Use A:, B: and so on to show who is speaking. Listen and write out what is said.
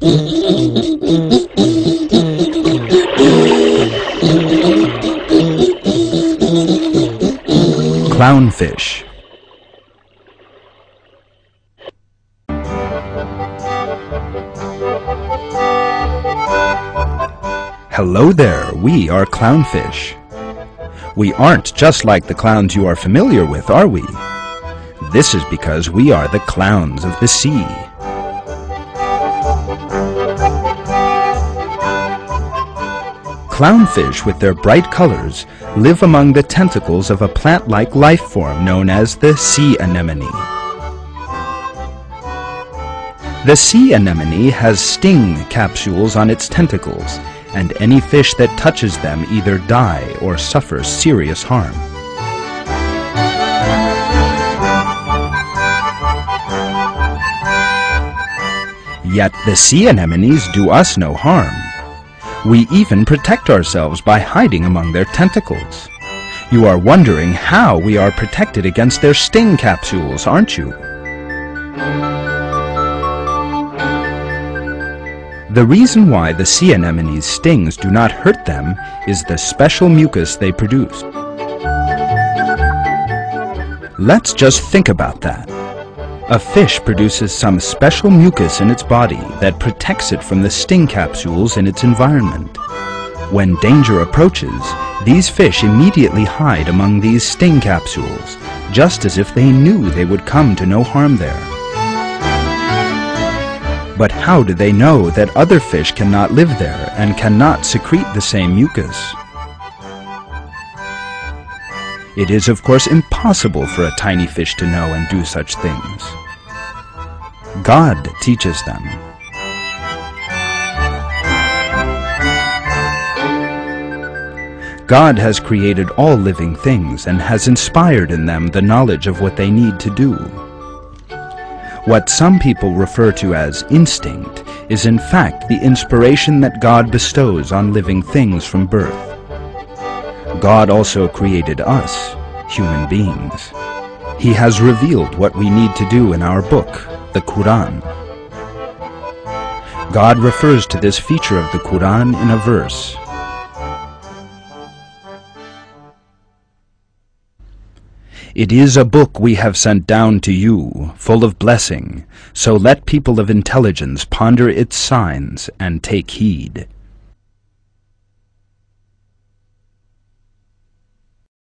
A: Clownfish. Hello there, we are clownfish. We aren't just like the clowns you are familiar with, are we? This is because we are the clowns of the sea. Clownfish, with their bright colors, live among the tentacles of a plant-like life form known as the sea anemone. The sea anemone has sting capsules on its tentacles, and any fish that touches them either die or suffer serious harm. Yet the sea anemones do us no harm. We even protect ourselves by hiding among their tentacles. You are wondering how we are protected against their sting capsules, aren't you? The reason why the sea anemone's stings do not hurt them is the special mucus they produce. Let's just think about that. A fish produces some special mucus in its body that protects it from the sting capsules in its environment. When danger approaches, these fish immediately hide among these sting capsules, just as if they knew they would come to no harm there. But how do they know that other fish cannot live there and cannot secrete the same mucus? It is, of course, impossible for a tiny fish to know and do such things. God teaches them. God has created all living things and has inspired in them the knowledge of what they need to do. What some people refer to as instinct is in fact the inspiration that God bestows on living things from birth. God also created us, human beings. He has revealed what we need to do in our book, the Quran. God refers to this feature of the Quran in a verse. It is a book we have sent down to you, full of blessing, so let people of intelligence ponder its signs and take heed.